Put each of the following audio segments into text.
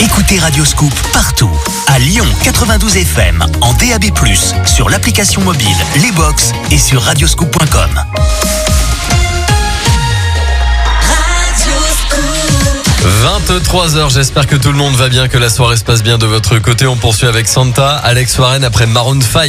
Écoutez Radio Scoop partout. À Lyon 92 FM, en DAB+, sur l'application mobile, les box et sur radioscoop.com. 23h, j'espère que tout le monde va bien, que la soirée se passe bien de votre côté. On poursuit avec Santa, Alex Warren après Maroon 5.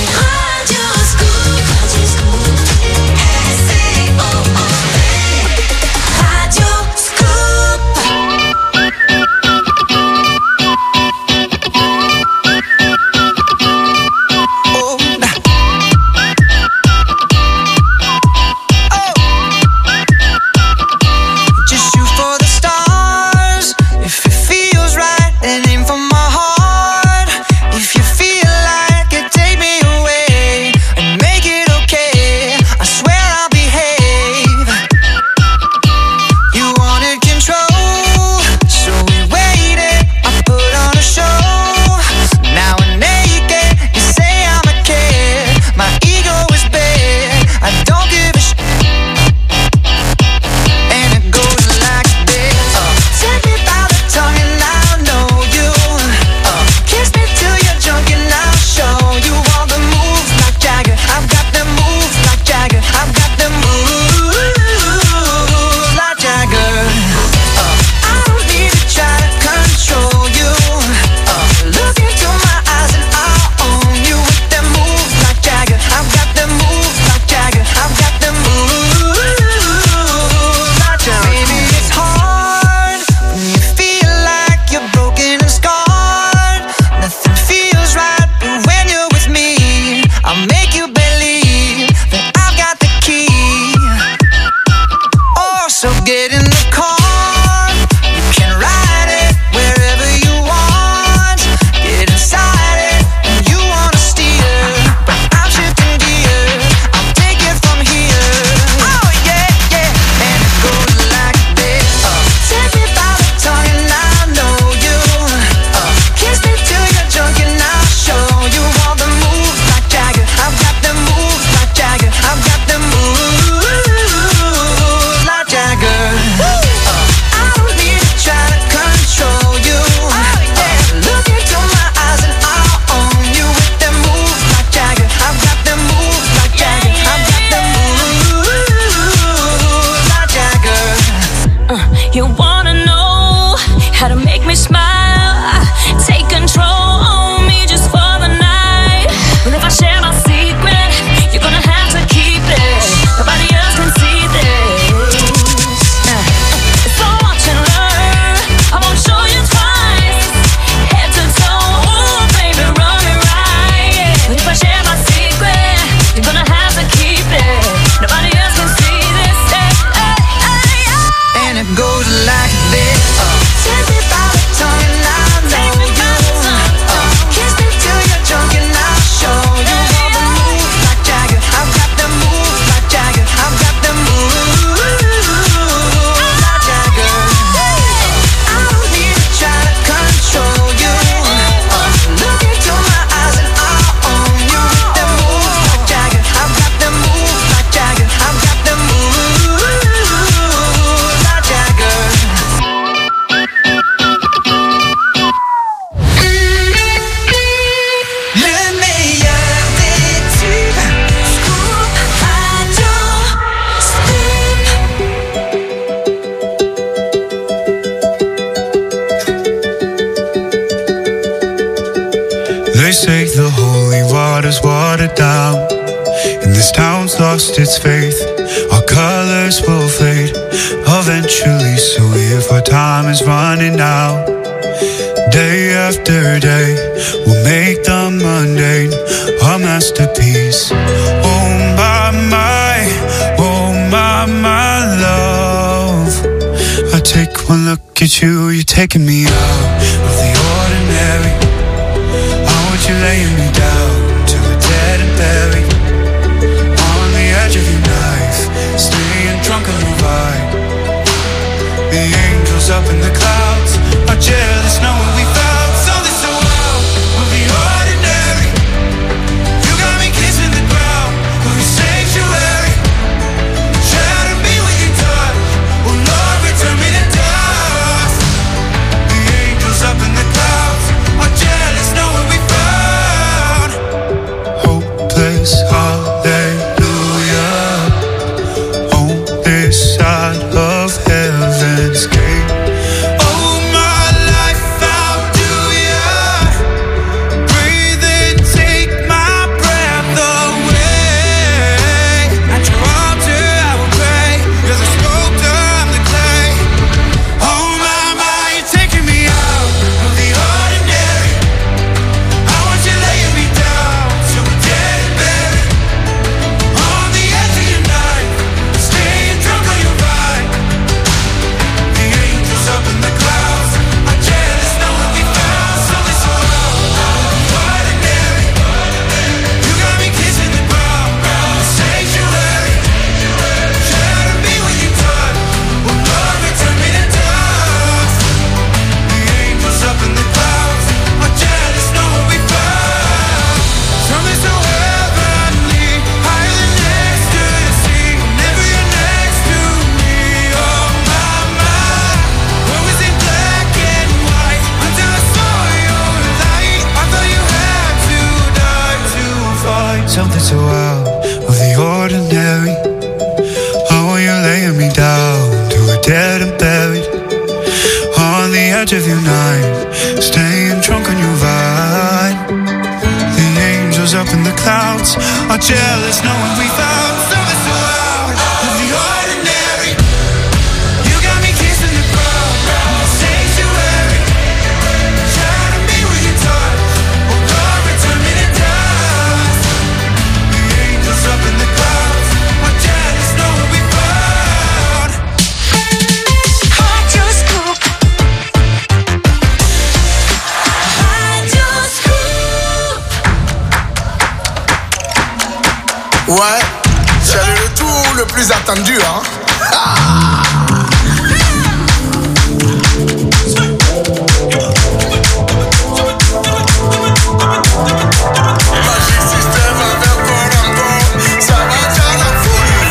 They say the holy water's watered down, and this town's lost its faith. Our colors will fade eventually, so if our time is running out, day after day, we'll make the mundane our masterpiece. Oh my, love, I take one look at you, you're taking me out of the ordinary. You're laying me down to a dead and buried on the edge of your knife, staying drunk on the ride. The angels up in the clouds are jealous knowing we found something so wild. We'll be ordinary. You got me kissing the ground of your sanctuary. Shatter me with your touch. Oh Lord, return me to dust. The angels up in something so out of the ordinary. Oh, you're laying me down to a dead and buried on the edge of your night, staying drunk on your vine. The angels up in the clouds are jealous knowing we found something so out of the ordinary. You got me kissing the ground, sanctuary, shining me with your touch. Oh Lord, return me to dust. The angels up in the clouds are jealous knowing we found. Radio Scoop. Radio Scoop. Ouais, c'est le retour le plus attendu, hein. Magic System avec Corango, ça va faire la folie.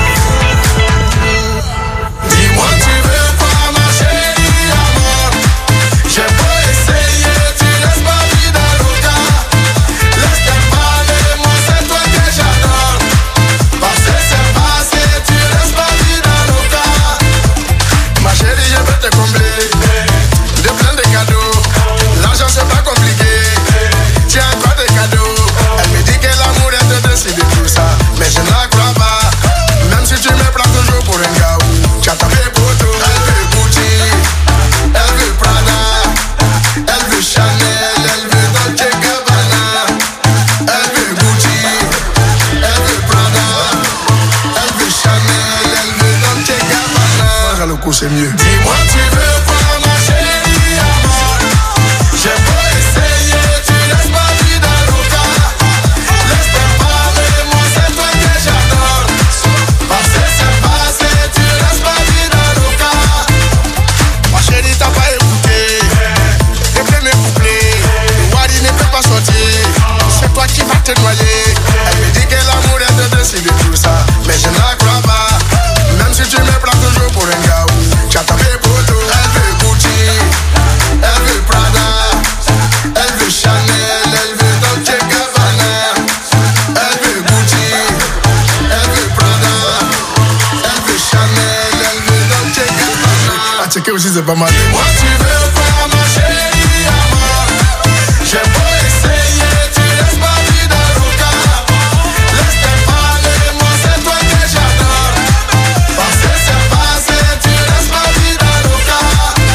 Dis-moi tu veux pas ma chérie amour. J'ai beau essayer, tu laisses ma vie dans le cas. Laisse-moi parler, moi c'est toi que j'adore. Parce que c'est passé, tu laisses ma vie dans le cas. Ma chérie, je veux te combler de plein de cadeaux. L'argent c'est pas compliqué. Tiens encore des cadeaux. Elle me dit que l'amour est de décider tout ça, mais je ne la crois pas. Même si tu me prends toujours pour un gars, tu as tapé pour tout. Elle veut Gucci, elle veut Prada, elle veut Chanel, elle veut Dolce Gabbana. Elle veut Gucci, elle veut Prada, elle veut Chanel, elle veut Dolce Gabbana. Moi, le coup c'est mieux. Dis-moi tu veux quoi ma chérie amour. J'ai beau essayer, tu laisses ma vie dans le cas. Laisse-moi parler, moi c'est toi que j'adore. Parce que c'est passé, tu laisses ma vie dans le cas. Ma chérie t'as pas écouté les premiers couplets. Le Wadi ne peut pas sortir, c'est toi qui vas te noyer. Elle me dit que l'amour est de décider tout ça, mais je ne la crois pas. Même si tu me prends toujours pour un gars, tu as tapé pour tout. Elle veut Gucci, elle veut Prada, elle veut Chanel, elle veut Dolce Gabbana. Elle veut Gucci, elle veut Prada, elle veut Chanel, elle veut Dolce Gabbana. À checker aussi c'est pas mal. Moi tu veux pas ma chérie amour. J'ai beau essayer, tu laisses ma vie dans le cas. Laisse-moi parler, moi c'est toi que j'adore. Parce que c'est passé, tu laisses ma vie dans le cas.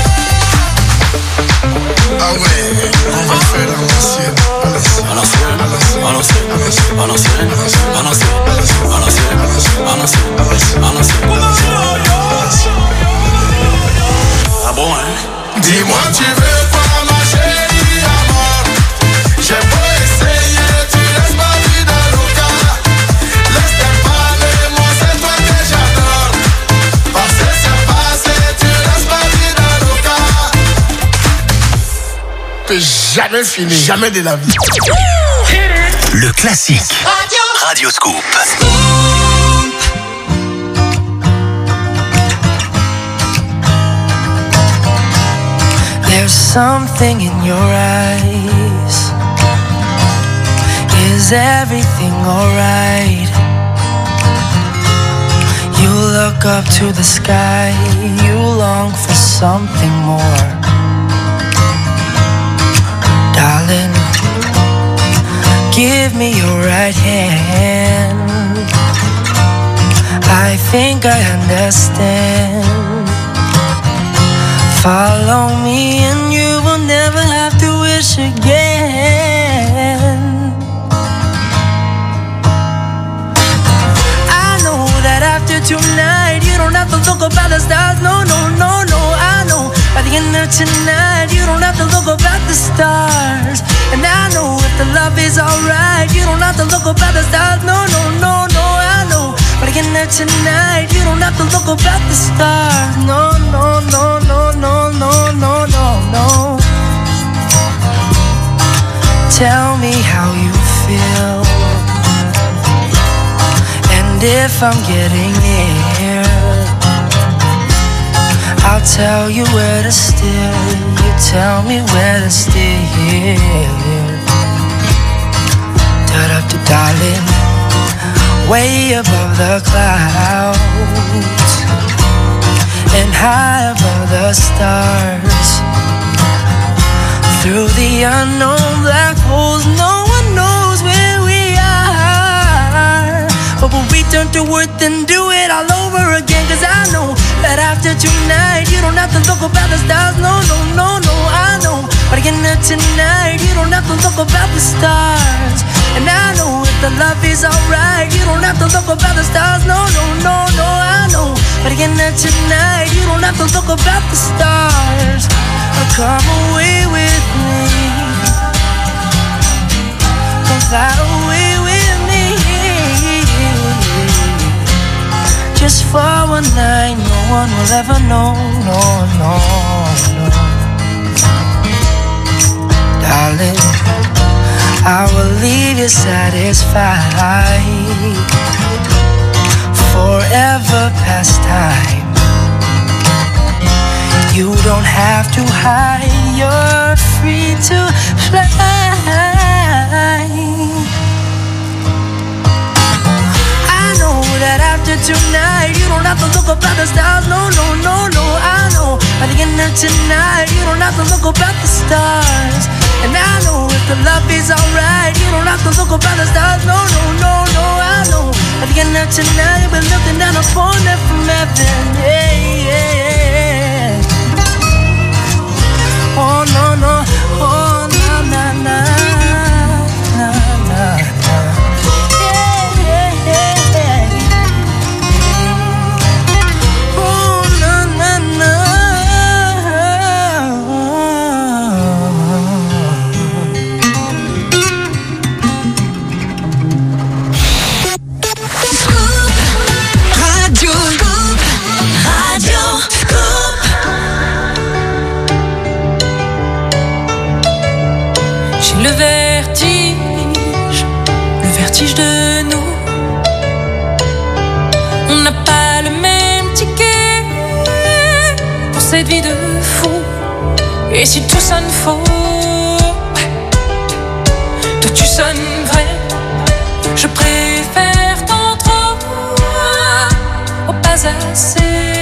Ah ouais, on va faire la l'ancienne. À l'ancienne, à l'ancienne, à l'ancienne, à l'ancienne, à l'ancienne, à l'ancienne, à l'ancienne, à l'ancienne. Ah bon, hein? Dis-moi tu veux pas ma chérie amour. J'ai beau essayer, tu laisses ma vie dans le cas. Laisse-moi parler, moi c'est toi que j'adore. Parce que c'est passé, tu laisses ma vie dans le cas. Peut jamais finir, jamais de la vie. Le classique. Radio Scoop. There's something in your eyes. Is everything alright? You look up to the sky, you long for something more. Darling, give me your right hand. I think I understand. Follow me and you will never have to wish again. I know that after tonight you don't have to look up at the stars. No, no, no, no, I know by the end of tonight you don't have to look up at the stars. And I know if the love is alright you don't have to look up at the stars. No, no, no, no, I know by the end of tonight you don't have to look up at the stars. No, no, no, no, no, no, no, no, no. Tell me how you feel, and if I'm getting near, I'll tell you where to steer. You tell me where to steer. da darling, way above the clouds and high above the stars. Through the unknown black holes, no one knows where we are. But we'll return to earth and do it all over again. Cause I know that after tonight you don't have to look up at the stars. No, no, no, no, I know. But again tonight you don't have to look up at the stars. And I know if the love is alright, you don't have to look up at the stars. No, no, no, no, I know. But again tonight you don't have to look up at the stars. Come away with me, come fly away with me. Just for one night, no one will ever know, no, no, no. Darling, I will leave you satisfied, forever past time. You don't have to hide, you're free to fly. I know that after tonight you don't have to look up at the stars. No, no, no, no, I know. By the end of tonight you don't have to look up at the stars. And I know if the love is alright, you don't have to look up at the stars. No, no, no, no, I know. By the end of tonight we're looking down upon it from heaven. Hey, yeah, yeah. Oh no no, oh na na na na na na. Yeah yeah yeah. Oh na na na. Radio Scoop, Radio Scoop. J'ai le vertige de nous. On n'a pas le même ticket pour cette vie de fou. Et si tout sonne faux, toi tu sonnes vrai. Je préfère tant trop au pas assez.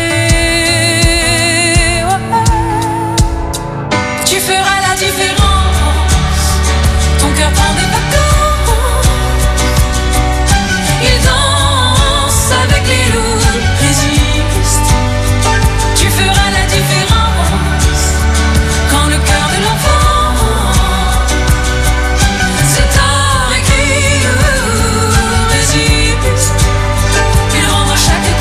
Tu feras la différence. Ton cœur prend des vacances. Il danse avec les loups, résiste. Tu feras la différence. Quand le cœur de l'enfant c'est écrit, résiste. Il rend à chaque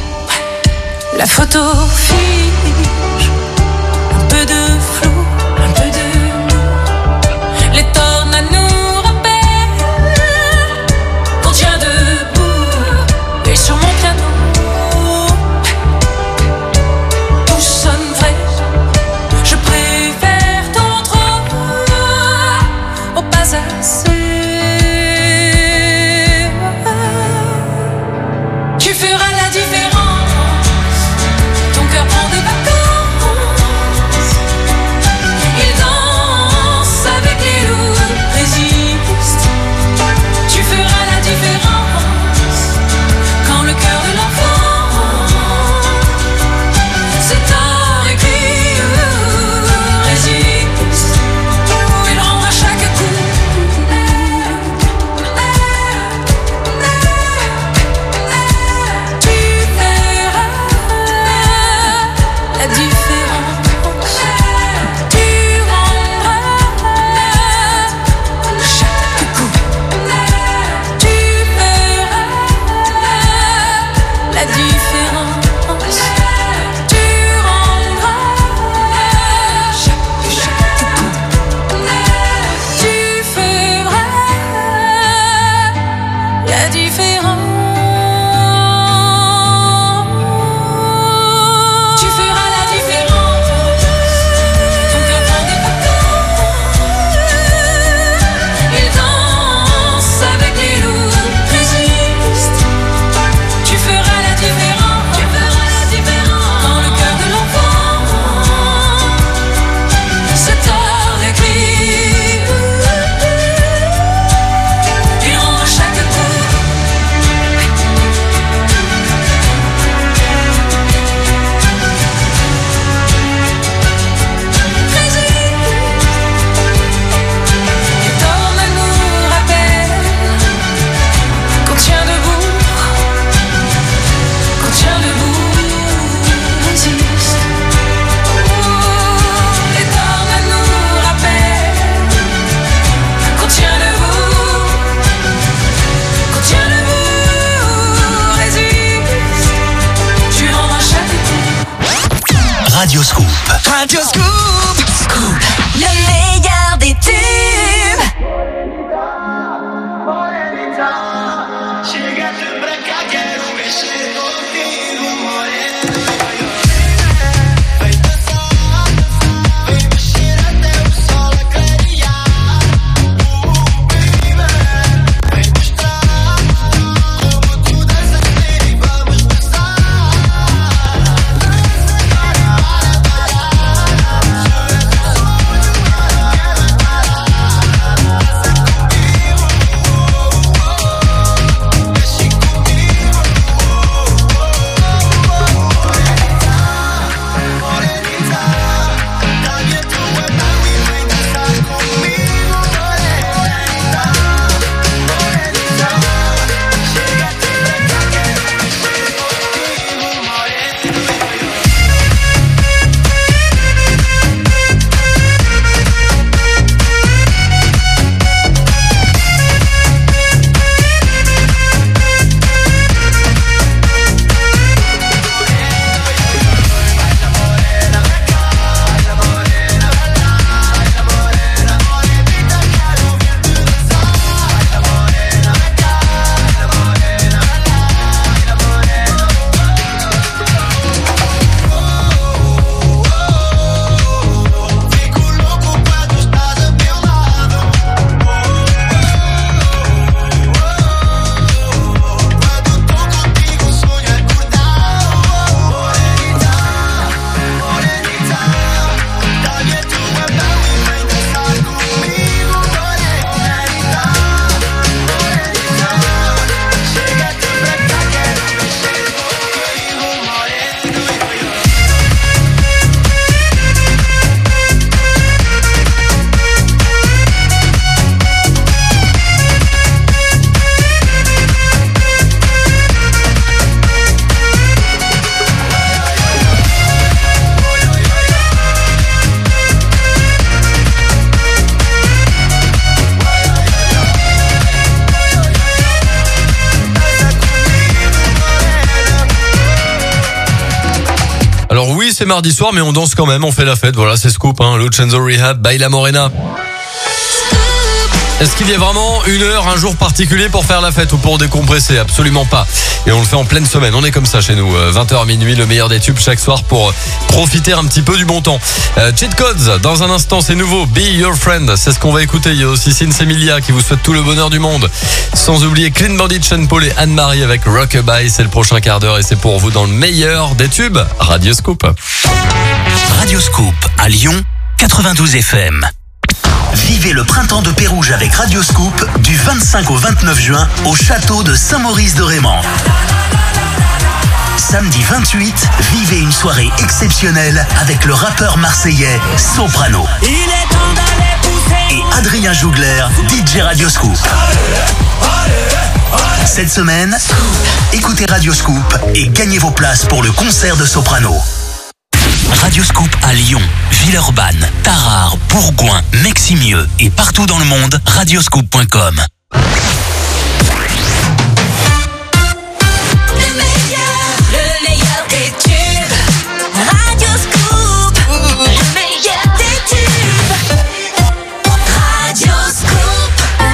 coup. La photo fige, un peu de flou, un Radio Scoop. Radio Scoop. Scoop. Le meilleur des tubes. Alors oui, c'est mardi soir, mais on danse quand même, on fait la fête. Voilà, c'est Scoop, hein. Lucenzo Rehab, Baila Morena. Est-ce qu'il y a vraiment une heure, un jour particulier pour faire la fête ou pour décompresser? Absolument pas. Et on le fait en pleine semaine. On est comme ça chez nous. 20h minuit, le meilleur des tubes chaque soir pour profiter un petit peu du bon temps. Cheat Codes, dans un instant, c'est nouveau. Be Your Friend, c'est ce qu'on va écouter. Il y a aussi Sins Emilia qui vous souhaite tout le bonheur du monde. Sans oublier Clean Bandit, Sean Paul et Anne-Marie avec Rockabye. C'est le prochain quart d'heure et c'est pour vous dans le meilleur des tubes. Radio Scoop. Radio Scoop à Lyon, 92 FM. Vivez le printemps de Pérouge avec Radio Scoop du 25 au 29 juin au château de Saint-Maurice-de-Raymond. Samedi 28, vivez une soirée exceptionnelle avec le rappeur marseillais Soprano. Il est temps d'aller pousser. Et Adrien Jougler, DJ Radio Scoop. Cette semaine, écoutez Radio Scoop et gagnez vos places pour le concert de Soprano. Radio Scoop à Lyon, Villeurbanne, Tarare, Bourgoin, Meximieux et partout dans le monde, radioscoop.com. Le meilleur des tubes. Radio Scoop. Le meilleur des tubes. Radio Scoop.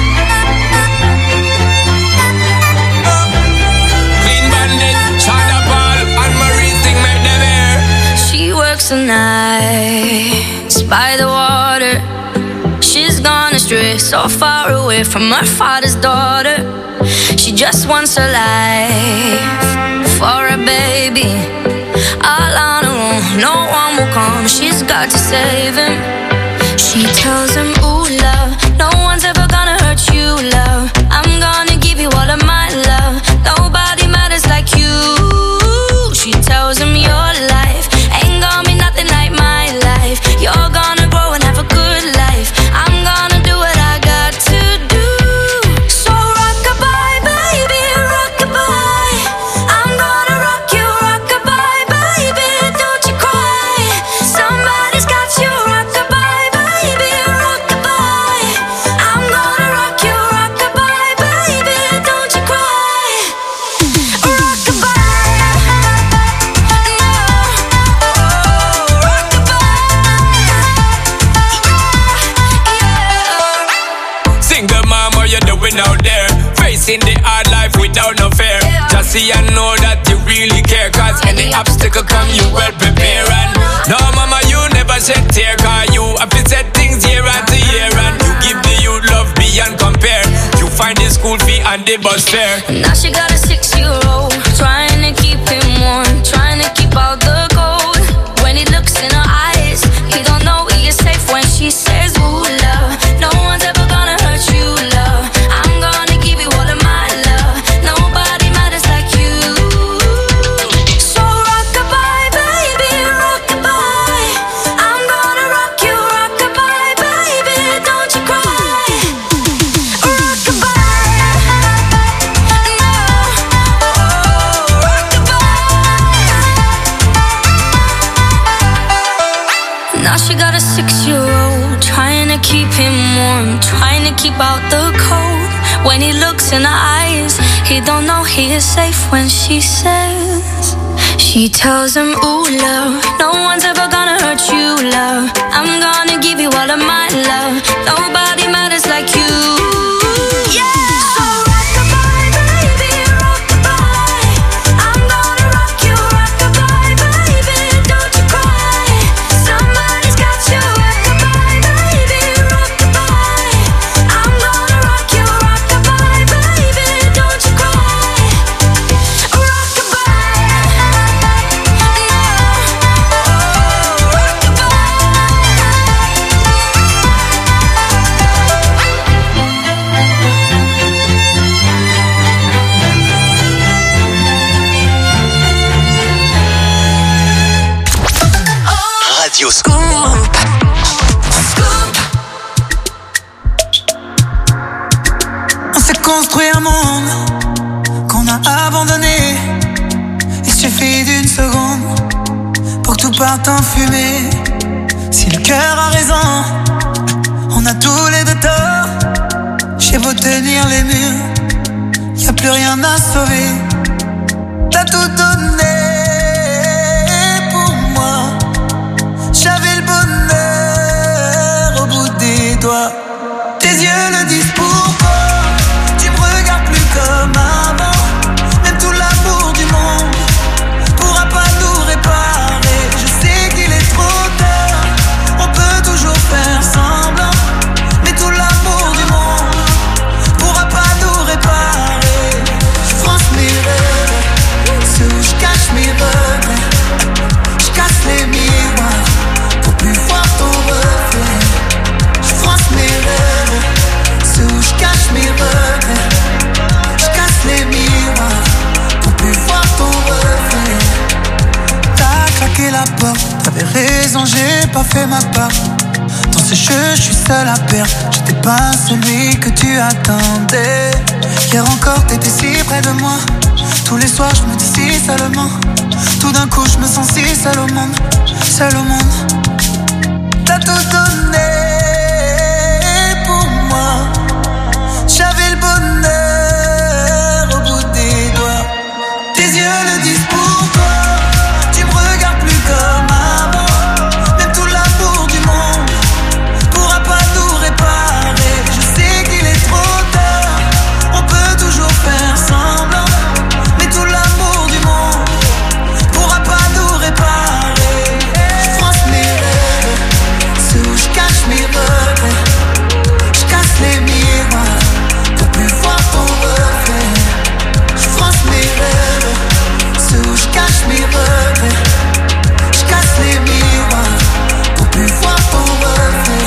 Clean Bandit, Shonda Paul, and Marie thing make them air. She works the nights by the water. She's gone astray, so far away from her father's daughter. She just wants a life for a baby. All on her own, no one will come. She's got to save him. She tells him, ooh, love, no one's ever gonna hurt you, love. I'm gonna give you all of my love. Nobody matters like you. She tells him your life ain't gonna be nothing like my life. You're gonna grow and have a good life. I'm gonna do what I got to do. So rock-a-bye, baby, rock-a-bye. I'm gonna rock you, rock-a-bye, baby, don't you cry. Somebody's got you, rock-a-bye, baby, rock-a-bye. I'm gonna facing the hard life without no fear. Just see and know that you really care. Cause any obstacle come, you well prepare. And no mama, you never shed tear. Cause you have to set things year after year. And you give the youth love beyond compare. You find the school fee and the bus fare. Now she got a 6-year-old, trying to keep him warm, trying to keep out the cold. When he looks in her eyes, he don't know he is safe when she says, ooh, love, no one's ever gonna hurt you, love. I'm gonna give you all of my love. Nobody matters like you. So rock-a-bye, baby, rock-a-bye. I'm gonna rock you, rock-a-bye, baby, don't you cry. Rock-a-bye, no, oh, rock-a-bye. Now she got a 6-year-old, trying to keep him warm, trying to keep out the cold. When he looks in her eyes, he don't know he is safe when she says, she tells him, ooh, love, no one's ever gonna hurt you, love. I'm gonna give you all of my love. Nobody matters like you. Yeah. So rock-a-bye, baby, rock-a-bye. I'm gonna rock you, rock-a-bye, baby, don't you cry. Somebody's got you, rock-a-bye, baby, rock-a-bye. I'm gonna rock you, rock-a-bye, baby, don't you cry. Rock-a-bye, no, oh, Radio Scoop. On s'est construit un monde qu'on a abandonné. Il suffit d'une seconde pour que tout parte en fumée. Si le cœur a raison, on a tous les deux tort. J'ai beau tenir les murs, y a plus rien à sauver. T'as tout donné pour moi. J'avais le bonheur au bout des doigts. Tes yeux le disent pourquoi. Tu me regardes plus comme avant. Même tout l'amour du monde pourra pas nous réparer. Je sais qu'il est trop tard. On peut toujours faire semblant. Mais tout l'amour du monde pourra pas nous réparer. Je France mes rêves, ceux où je cache mes regrets. Je casse les miroirs pour plus voir ton reflet. Je France mes rêves, ceux où je cache mes regrets. Je casse les miroirs pour plus voir ton reflet. T'as claqué la porte, t'avais raison, j'ai pas fait ma part. Dans ces jeux, je suis seul à perdre. J'étais pas celui que tu attendais. Hier encore, t'étais si près de moi. Tous les soirs, je me dis si seulement. Tout d'un coup, je me sens si seul au monde. Seul au monde. T'as tout donné pour moi. J'avais le bonheur au bout des doigts. Tes yeux le disent pourquoi. Tu me regardes plus comme avant. Même tout l'amour du monde pourra pas nous réparer. Je sais qu'il est trop tard. On peut toujours faire semblant. Mais tout l'amour du monde pourra pas nous réparer. Je France mes rêves, ceux où je cache mes regrets. Je casse les miroirs pour plus voir ton reflet. Je France mes rêves, ceux où je cache mes regrets. Je casse les miroirs pour plus voir ton reflet.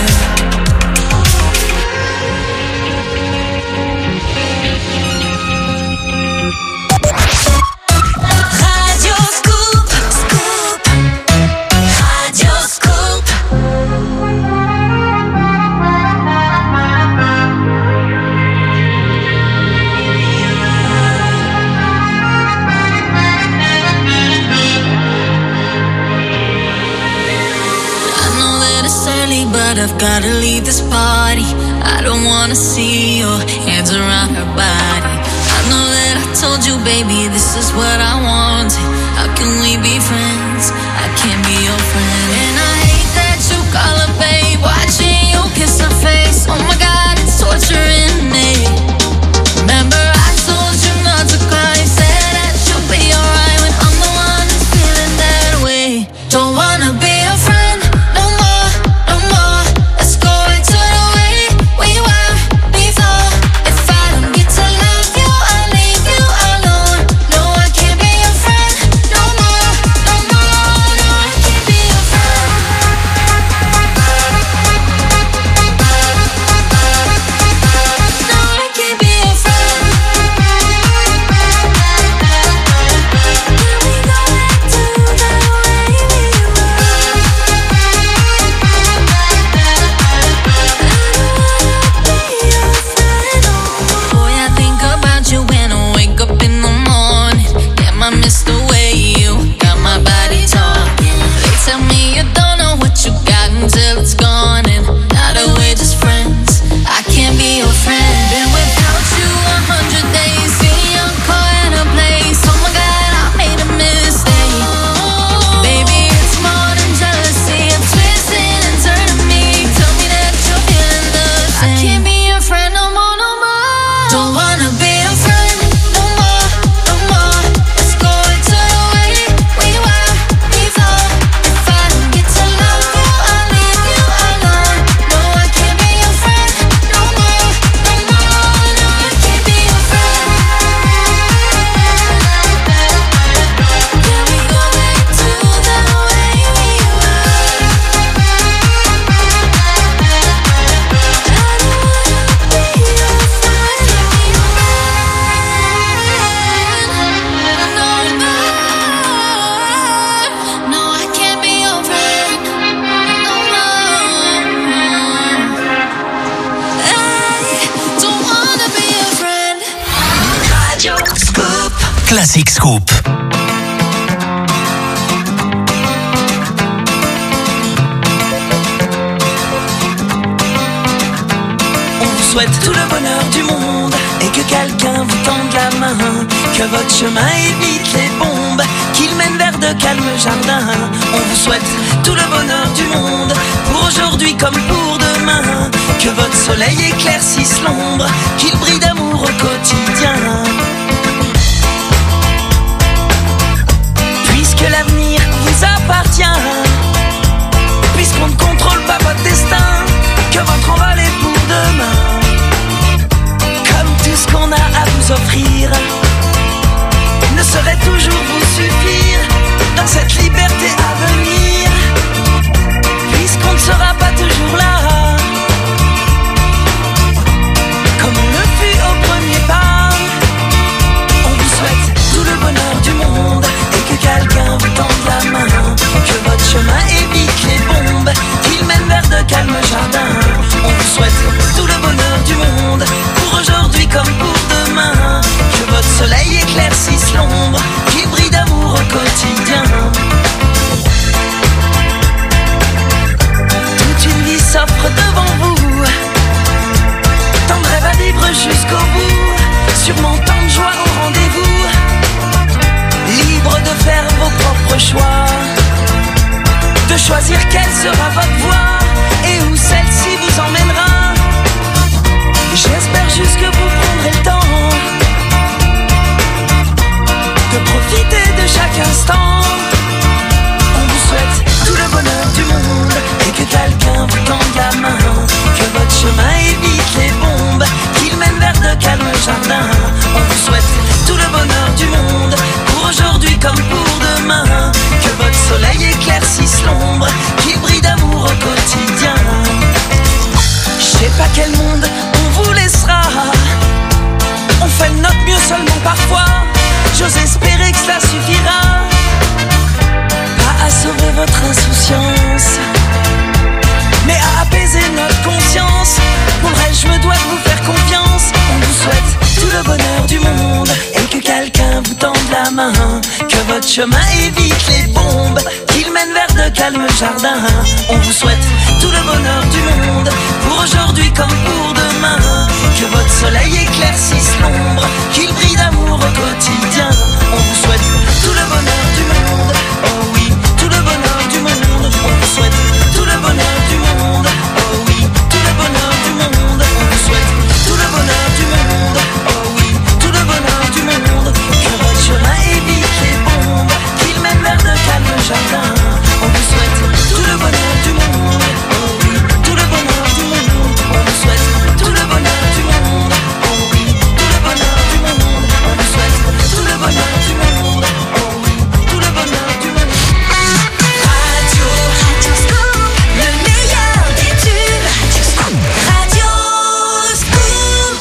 Radio Scoop, Scoop. Radio Scoop. I know that it's early, but I've gotta leave this party. I don't wanna see your hands around her body. I know that I told you, baby, this is what I wanted. How can we be friends? I can't be your friend. And I hate that you call her babe, watching you kiss her face. Oh my God, it's torturing me. Remember, I Classic Scoop. On vous souhaite tout le bonheur du monde et que quelqu'un vous tende la main, que votre chemin évite les bombes, qu'il mène vers de calmes jardins. On vous souhaite tout le bonheur du monde pour aujourd'hui comme pour demain, que votre soleil éclaircisse l'ombre, qu'il brille d'amour au quotidien. Puisque l'avenir vous appartient, puisqu'on ne contrôle pas votre destin, que votre envol est pour demain. Comme tout ce qu'on a à vous offrir ne saurait toujours vous suffire dans cette liberté à venir, puisqu'on ne sera pas toujours là comme on le fut au premier pas. On vous souhaite tout le bonheur du monde et que quelqu'un vous tende la main, que votre chemin évite les bombes, qu'il mène vers de calmes jardins. On vous souhaite tout le bonheur du monde pour aujourd'hui comme pour demain, que votre soleil éclaircisse l'ombre, qu'il brille d'amour au quotidien. Toute une vie s'offre devant vous, tant de rêves à vivre jusqu'au bout, sûrement tant de joie au rendez-vous, libre de faire vos propres choix, de choisir quelle sera votre voie et où celle-ci vous emmènera. J'espère juste que vous prendrez le temps de profiter de chaque instant. On vous souhaite tout le bonheur du monde et que quelqu'un vous tende la main, que votre chemin évite les bombes, qu'il mène vers de calmes jardins. On vous souhaite tout le bonheur du monde pour aujourd'hui comme pour demain, que votre soleil éclaircisse l'ombre, qu'il brille d'amour au quotidien. Je sais pas quel monde on vous laissera, on fait de notre mieux seulement parfois, j'ose espérer que cela suffira, pas à sauver votre insouciance, mais à apaiser notre conscience. Pour elle je me dois de vous faire confiance. On vous souhaite tout le bonheur du monde et que quelqu'un vous tende la main, que votre chemin évite les bombes, qu'il mène vers de calmes jardins. On vous souhaite tout le bonheur du monde pour aujourd'hui comme pour demain, que votre soleil éclaircisse l'ombre, qu'il brille d'amour au quotidien. On vous souhaite tout le bonheur du monde, oh oui, tout le bonheur du monde. On vous souhaite tout le bonheur du monde, oh oui, tout le bonheur du monde. On vous souhaite tout le bonheur du monde, oh oui, tout le bonheur du monde, que votre chemin évite les bombes, qu'il mène vers de calmes jardins. On vous souhaite tout le bonheur du monde, oh oui, tout le bonheur du monde. On vous souhaite tout le bonheur du monde, oh oui, tout le bonheur du monde. On vous souhaite tout le bonheur du monde, oh oui, tout le bonheur du monde. Radio Scoop, le meilleur des tubes. Radio Scoop.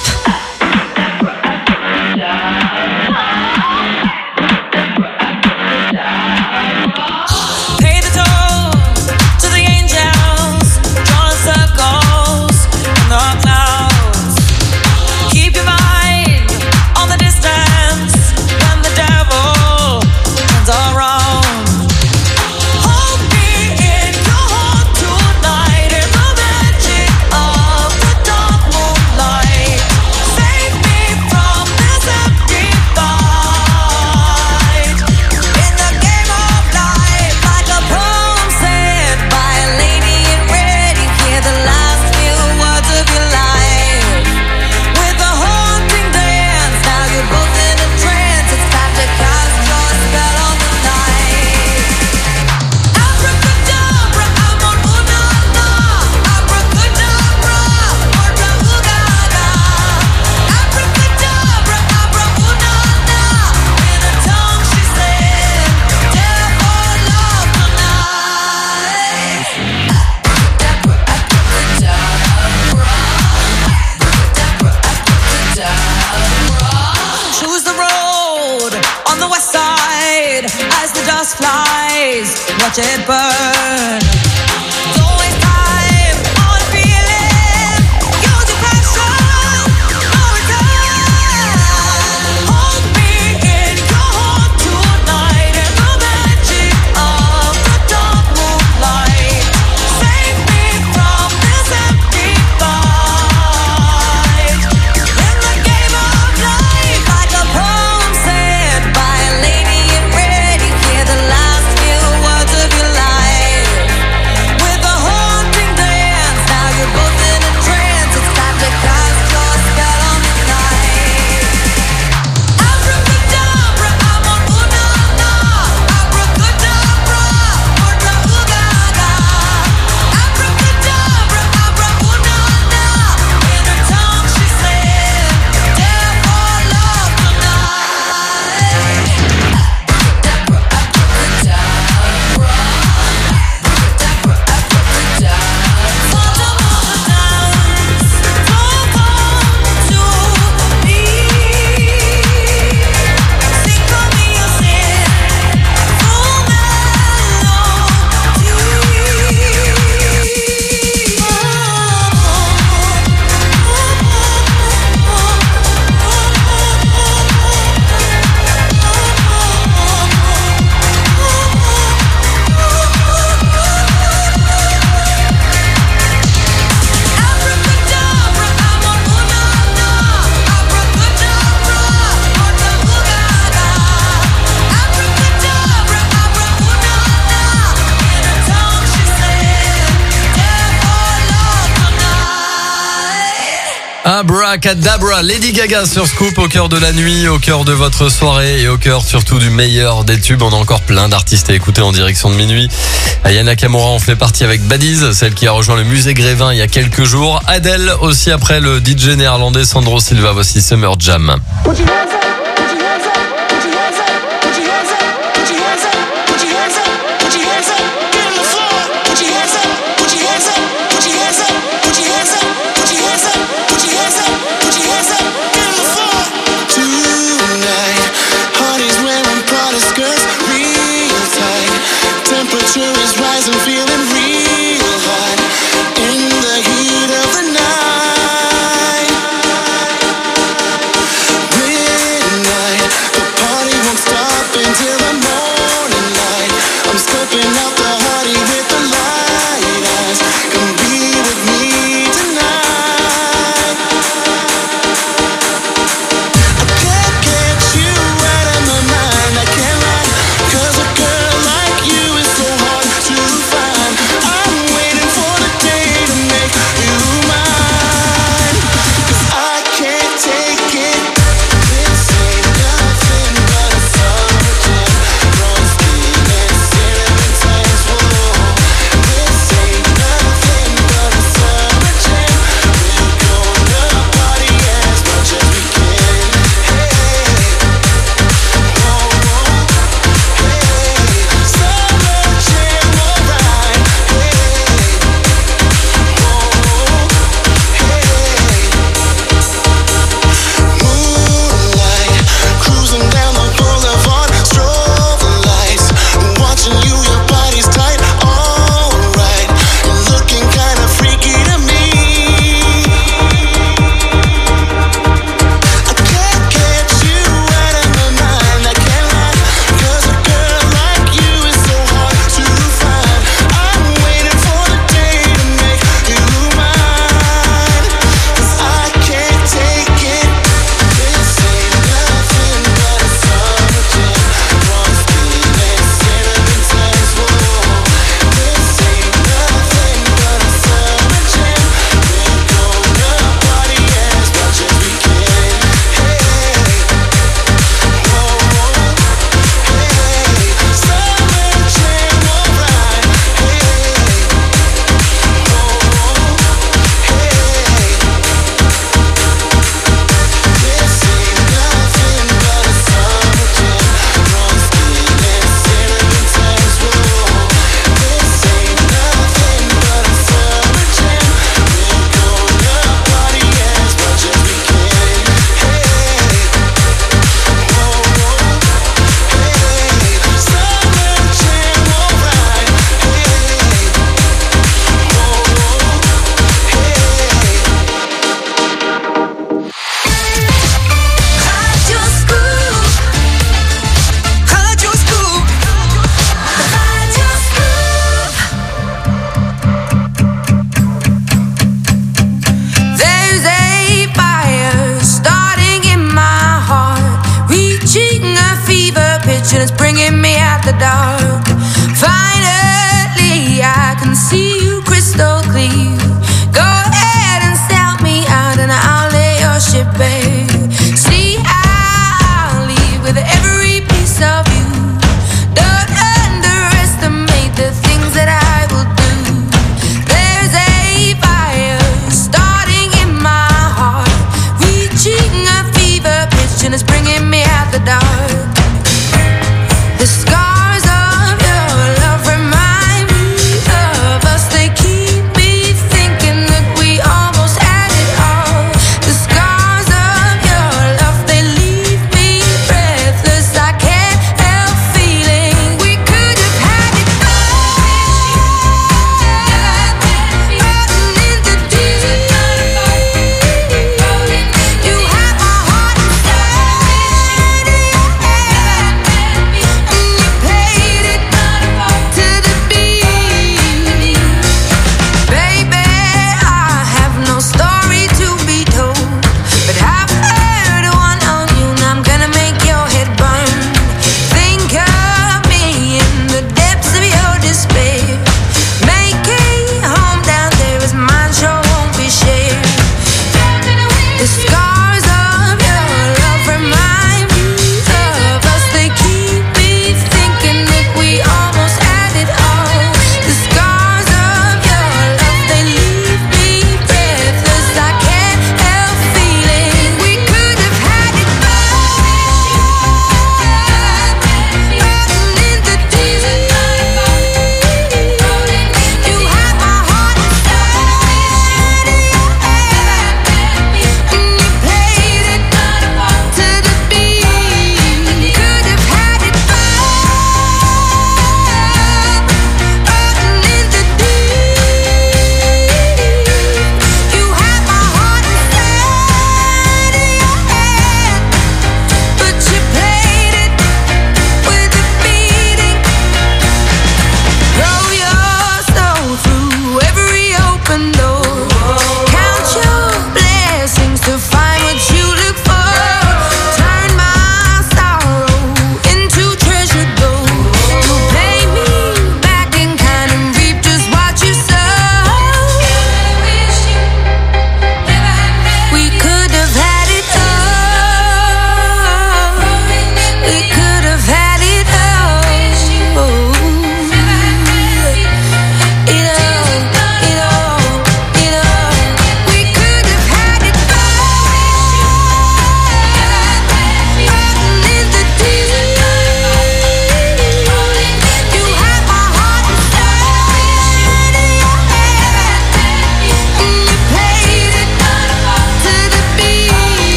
Pay the toll to the angels, drawing circles in the clouds. Keep your mind on the distance when the devil turns around. Hold me in your heart tonight in the magic of the dark moonlight. Save me from this empty fight. In the game of life, like a poem said by a lady in red, you hear the last few words of your life. With a haunting dance, now you're both in a trance. It's time to cast your spell on the night. Abracadabra, I'm on ooh-na-na. Abracadabra, orta ooh-ga-ga. Abracadabra, abra ooh-na-na. With a tongue she said, dare for love tonight. Choose the road on the west side as the dust flies. Watch it burn. Don't waste time on feeling. Use your passion. No return. Hold me in your Abracadabra, Lady Gaga sur Scoop, au cœur de la nuit, au cœur de votre soirée et au cœur surtout du meilleur des tubes. On a encore plein d'artistes à écouter en direction de minuit. Aya Nakamura en fait partie avec Badiz, celle qui a rejoint le musée Grévin il y a quelques jours. Adele aussi après le DJ néerlandais Sandro Silva. Voici Summer Jam. Rising,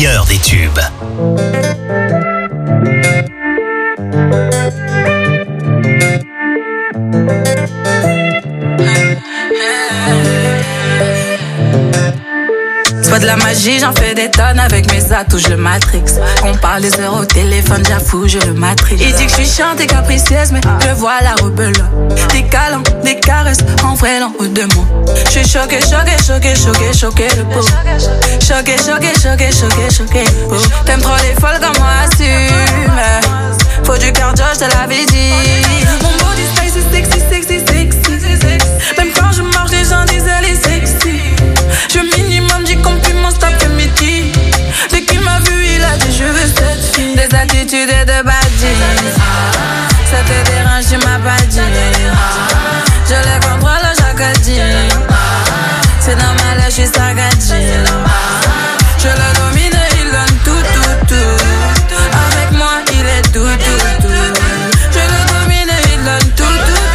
meilleur des tubes. C'est pas de la magie, j'en fais des tonnes avec mes atouts, je le matrix. On parle des heures au téléphone, j'avoue, je le matrix. Il dit que je suis chiante et capricieuse, mais je vois la rebelle. Des câlins, des caresses, en vrai, l'en haut de moi. Je suis choquée, le pauvre. Choquée, le pauvre. T'aimes trop les folles comme moi, assume. Faut du cardio, je te l'avais dit. Mon body space est sexy. Même quand je marche, les gens disent elle est sexy. Je minimum 10 compliments cet après-midi. Dès qu'il m'a vu, il a dit je veux cette fille. Des attitudes et de badges. Ça te dérange, tu m'as pas dit. Je les contrôle chaque dit. C'est normal, je suis sagadji. Je le domine, il donne tout. Avec moi, il est tout. Je le domine, il donne tout.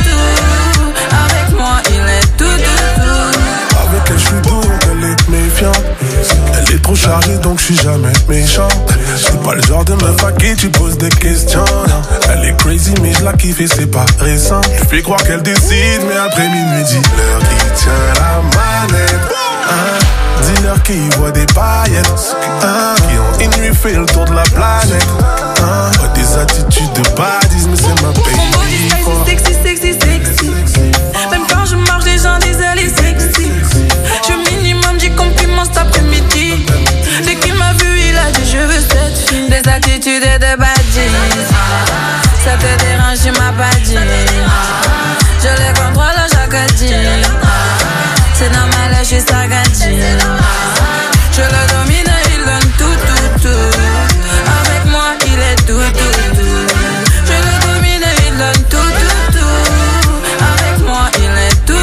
Avec moi, il est tout. Avec elle, je suis doux, donc elle est méfiante. Elle est trop chargée, donc je suis jamais méchant. C'est pas le genre de meuf à qui tu poses des questions. Non. Elle est crazy, mais je la kiffe et c'est pas récent. Je fais croire qu'elle décide, mais après minuit, dis-leur qui tient la manette. Dis-leur qui voit des paillettes. Qui ont une nuit fait le tour de la planète. Des attitudes de baddies, mais c'est ma baby. Mon body sexy. Même quand je marche, les gens disent elle est sexy. Je minimum 10 compliments cet après-midi. Dès qu'il m'a vu, il a dit je veux cette fille. Des attitudes et de baddies. Ça te dérange, tu m'as pas dit. Je les contrôle chaque dit. C'est normal, je suis sagadji. Je le domine, il donne tout. Avec moi, il est tout. Je le domine, il donne tout. Avec moi, il est tout.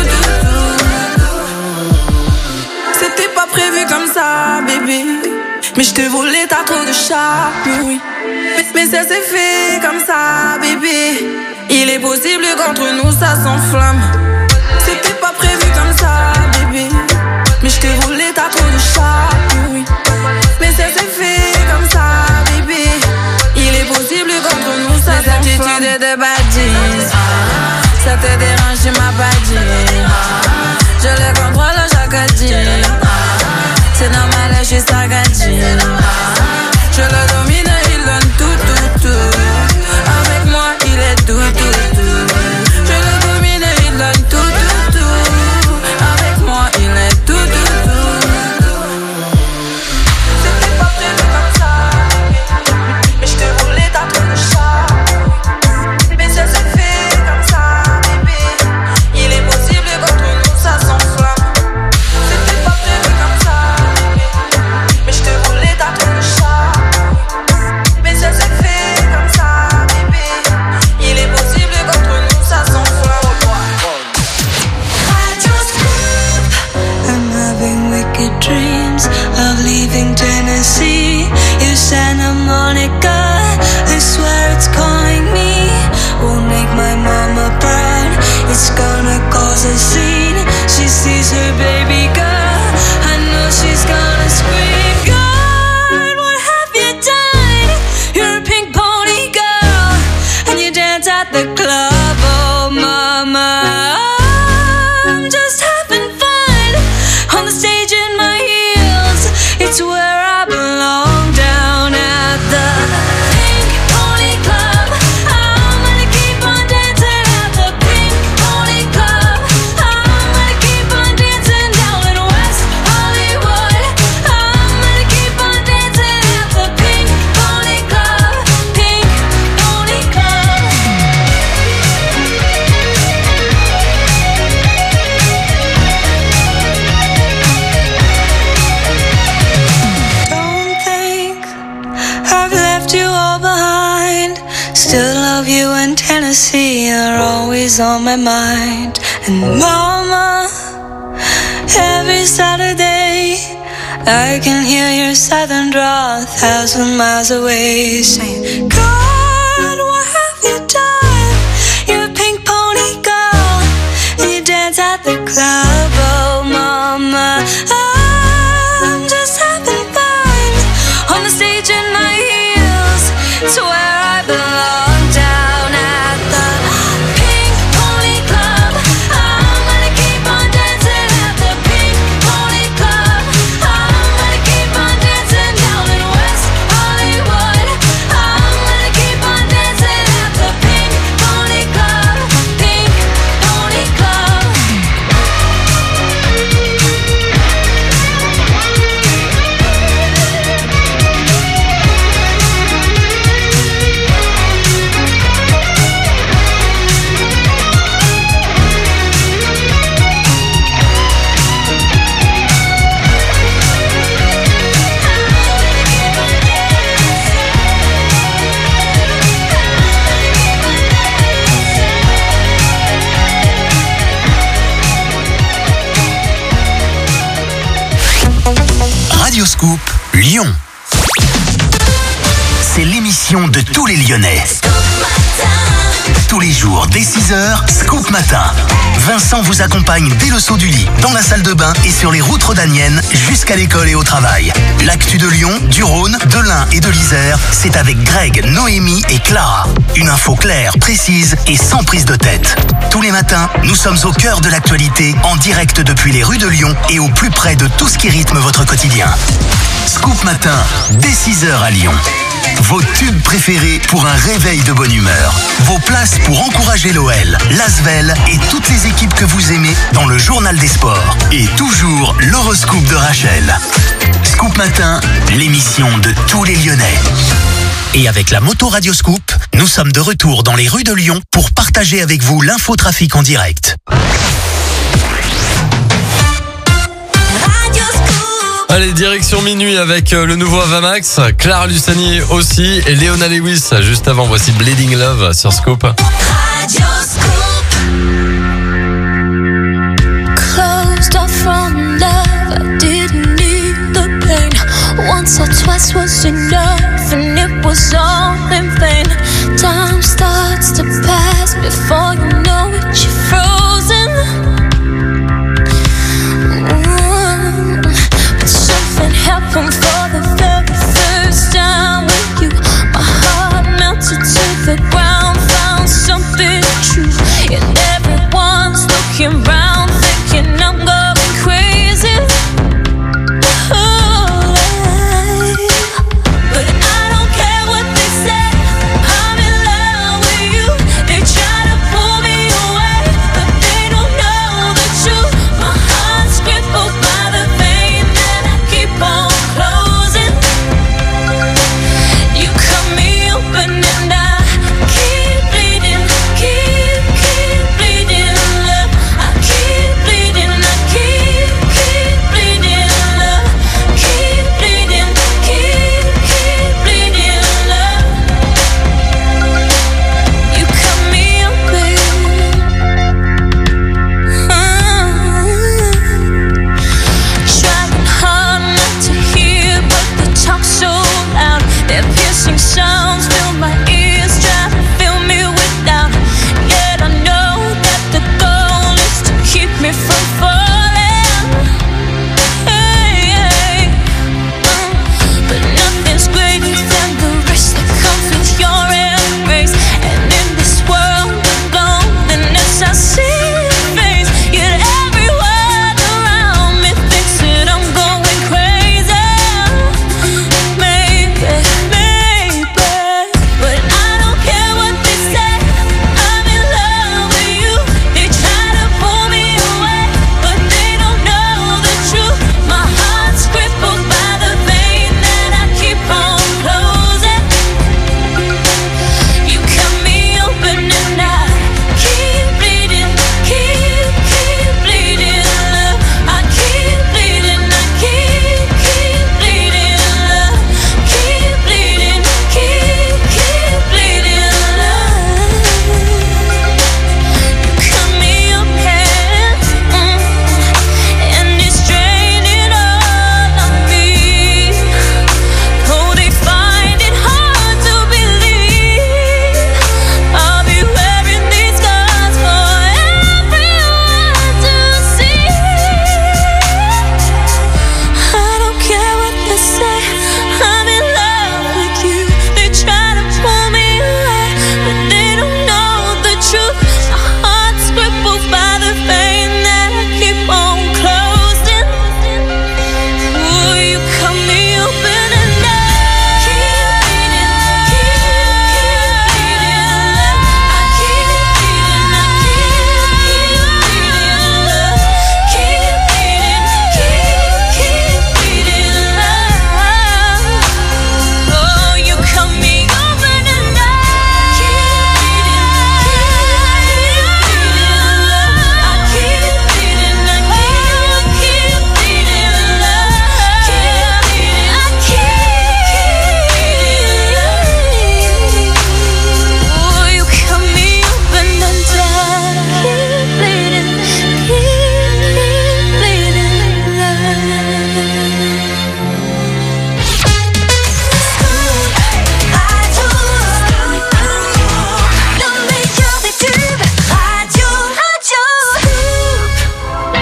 C'était pas prévu comme ça, bébé. Mais je te voulais, t'as trop de charme, oui. Mais ça s'est fait comme ça, bébé. Il est possible qu'entre nous ça s'enflamme. C'était pas prévu comme ça, bébé. Mais je te voulais, t'as trop de charme, oui. Mais ça s'est fait comme ça, bébé. Il est possible qu'entre nous ça s'enflamme. Des attitudes et de baddies. Ça te dérange, tu m'as pas dit. Je les contrôle chaque dit. C'est normal, je suis sagadji. Je le domine, il donne tout. Avec moi, il est tout. Je le domine, il donne tout. Avec moi, il est tout. C'était pas prévu comme ça. Mais je te voulais, t'as trop de charme. Mais ça s'est fait comme ça, bébé. Il est possible qu'entre nous ça s'enflamme. C'était pas prévu comme ça. Mais je te voulais, t'as trop de charme. Mais ça s'est fait comme ça, bébé. Il est possible qu'entre nous ça s'enflamme. I'm having wicked dreams of leaving Tennessee. You Santa Monica, I swear it's calling me. Won't make my mama proud, it's gonna cause a scene. She sees her baby girl, I know she's gonna scream. God, what have you done? You're a pink pony girl, and you dance at the club, oh mama. I'm just having fun on the stage in my heels. It's where I belong, down at the Pink Pony Club. I'm gonna keep on dancing at the Pink Pony Club. I'm gonna keep on dancing down in West Hollywood. I'm gonna keep on dancing at the Pink Pony Club. Pink Pony Club. Don't think I've left you all behind. Still love you in Tennessee, you're always on my mind. And mama, every Saturday I can hear your southern drawl 1,000 miles away, saying, God, what have you done? You're a pink pony girl, and you dance at the club, oh mama. I'm just having fun on Radioscoop Lyon. C'est l'émission de tous les Lyonnais. Tous les jours, dès 6h, Scoop Matin. Vincent vous accompagne dès le saut du lit, dans la salle de bain et sur les routes rhodaniennes jusqu'à l'école et au travail. L'actu de Lyon, du Rhône, de l'Ain et de l'Isère, c'est avec Greg, Noémie et Clara. Une info claire, précise et sans prise de tête. Tous les matins, nous sommes au cœur de l'actualité, en direct depuis les rues de Lyon et au plus près de tout ce qui rythme votre quotidien. Scoop Matin, dès 6h à Lyon. Vos tubes préférés pour un réveil de bonne humeur. Vos places pour encourager l'OL, l'Asvel et toutes les équipes que vous aimez dans le journal des sports. Et toujours l'horoscope de Rachel. Scoop Matin, l'émission de tous les Lyonnais. Et avec la moto Radioscoop, nous sommes de retour dans les rues de Lyon pour partager avec vous l'infotrafic en direct. Allez, direction minuit avec le nouveau Avamax, Clara Luciani aussi et Leona Lewis. Juste avant, voici Bleeding Love sur Scoop. Closed off from love, I didn't need the pain. Once or twice was enough, and it was all in vain. Time starts to pass before you know